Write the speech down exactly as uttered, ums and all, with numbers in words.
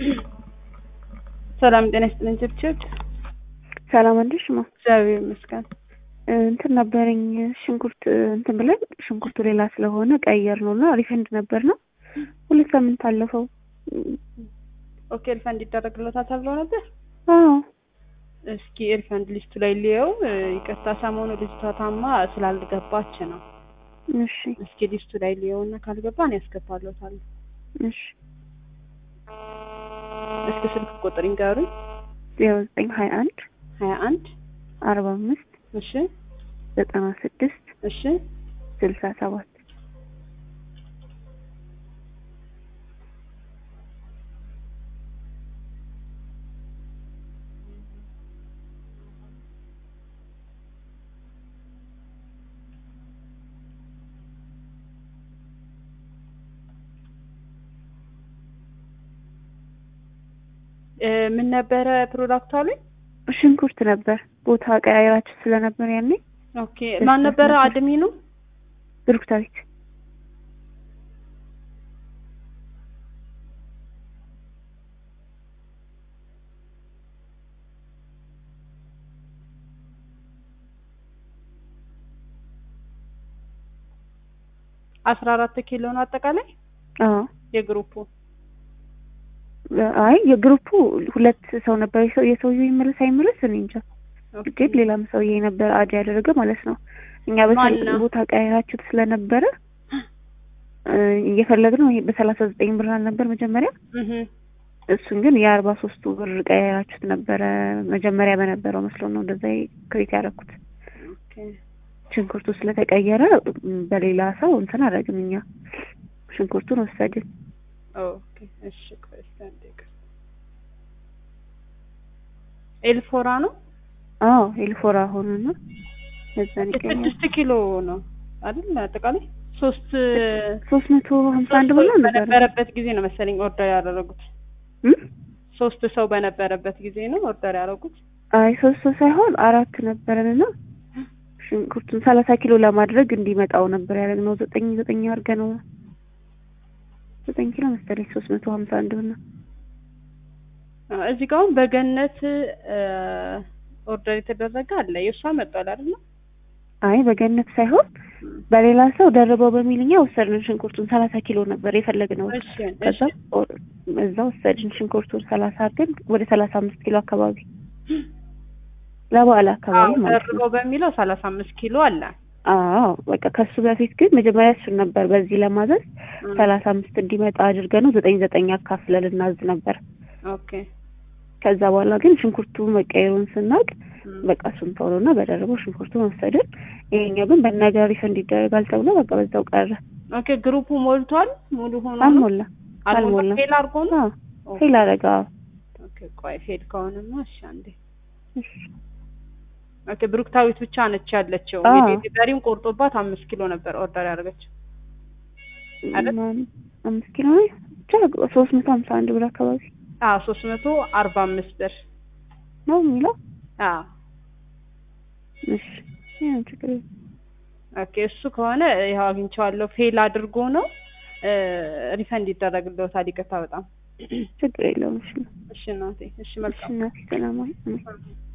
ሰላም ጤና ይስጥልኝ ጭብጭብ ሰላም እንዴሽ ነው? እግዚአብሔር ይመስገን። እንትን ነበርኝ ሽንኩርት እንትን ብለን ሽንኩርቱ ሌላ ስለሆነ ቀየር ነውና ሪፈንድ ነበር ነው ሁለት ሳምንት አለፈው። ኦኬ ሪፈንድ ይደረግልዎታል ተብሎ ነበር? አዎ እስኪ ሪፈንድ ሊስቱ ላይ ሊየው። ይቅርታ ሰሞኑ ልጅቷ ታማ ስላልገባች ነው። እሺ እስኪ ሊስቱ ላይ ሊየውና ካልገባን ያስገባልዎታል። እሺ እስኪ ስልክ ቁጥር ይንገሩኝ። ዜሮ ዘጠኝ ሀያ አንድ ሀያ አንድ አርባ አምስት እሺ ዘጠና ስድስት እሺ ስልሳ ሰባት ምን ነበረ ፕሮዳክቱ አለ? ሽንኩርት ነበር። ቦታ ቀያይራችሁ ስለነበር ያኔ። ኦኬ ማን ነበረ አድሚኑ? ብሩክታዊት። አስራ አራት ኪሎ ነው አጠቃላይ? አዎ የግሩፑ አይ የግሩፑ ሁለት ሰው ነበር። የሰው የሰውዬው ይመለስ አይመለስ እኔ እንጃ። ግን ሌላም ሰውዬ ነበር አድ ያደረገ ማለት ነው። እኛ በሰላሳ ቦታ ቀያይራችሁ ስለነበረ እየፈለግነው ይሄ በሰላሳ ዘጠኝ ብር ነበር መጀመሪያ። እህ እሱን ግን የአርባ ሶስት ብር ቀያይራችሁት ነበረ መጀመሪያ በነበረው መስሎ ነው እንደዛ ክሬት ያደረኩት። ኦኬ ሽንኩርቱ ስለተቀየረ በሌላ ሰው እንትን አደረግን እኛ ሽንኩርቱን ወሰድን። ኦኬ እሺ ቆይ አንዴ ኤልፎራ ነው? አዎ ኤልፎራ ሆነና እዛን ይቀየር ስድስት ኪሎ ነው አይደል? አጠቃላይ ሶስት ሶስት መቶ ሀምሳ አንድ ብር ነበር በነበረበት ጊዜ ነው መሰለኝ ኦርደር ያደረጉት። ሶስት ሰው በነበረበት ጊዜ ነው ኦርደር ያደረጉት? አይ ሶስት ሰው ሳይሆን አራት ነበርንና ሽንኩርቱን ሰላሳ ኪሎ ለማድረግ እንዲመጣው ነበር ያደረግነው። ዘጠኝ ዘጠኝ አድርገነው ዘጠኝ ኪሎ መሰለኝ ሶስት መቶ ሀምሳ አንድ ብር ነው። እዚህ ጋር በገነት ኦርደር የተደረገ አለ። የሷ መጥቷል አይደል? አይ በገነት ሳይሆን በሌላ ሰው ደርበው በሚልኛ ወሰድን። ሽንኩርቱን ሰላሳ ኪሎ ነበር የፈለግነው። እሺ ከዛ እዛው ወሰድን ሽንኩርቱን ሰላሳ ግን ወደ ሰላሳ አምስት ኪሎ አካባቢ ለበዓል አካባቢ ማለት ነው። ደርበው በሚለው ሰላሳ አምስት ኪሎ አለ። አዎ በቃ ከሱ በፊት ግን መጀመሪያ እሱ ነበር በዚህ ለማዘዝ ሰላሳ አምስት እንዲመጣ አድርገነው ዘጠኝ ዘጠኝ አካፍለን እናዝ ነበር። ኦኬ ከዛ በኋላ ግን ሽንኩርቱ መቀየሩን ስናቅ በቃ እሱን ተውሎና በደረበው ሽንኩርቱን ወሰድን። ይሄኛው ግን በነገር ሪፈንድ ይደረጋል ተብሎ በቃ በዛው ቀረ። ኦኬ ግሩፑ ሞልቷል? ሙሉ ሆኖ ነው? አልሞላ አልሞላ ፌል አድርጎ ነው? ፌል አደረጋ። ኦኬ ቆይ ፌል ከሆነማ እሺ አንዴ እሺ ኦኬ ብሩክታዊት ብቻ ነች ያለችው። እንግዲህ ዴሊቨሪም ቆርጦባት አምስት ኪሎ ነበር ኦርደር ያደረገችው አይደል? አምስት ኪሎ ነው ብቻ ሶስት መቶ ሀምሳ አንድ ብር አካባቢ። አዎ ሶስት መቶ አርባ አምስት ብር ነው የሚለው። አዎ እሺ ያን ችግር ኦኬ እሱ ከሆነ ይሄው አግኝቼዋለሁ። ፌል አድርጎ ነው ሪፈንድ ይደረግልዎታል። ይቅርታ በጣም ችግር የለውም። እሺ እሺ እናቴ እሺ መልካም እሺ እናቴ ሰላም ወይ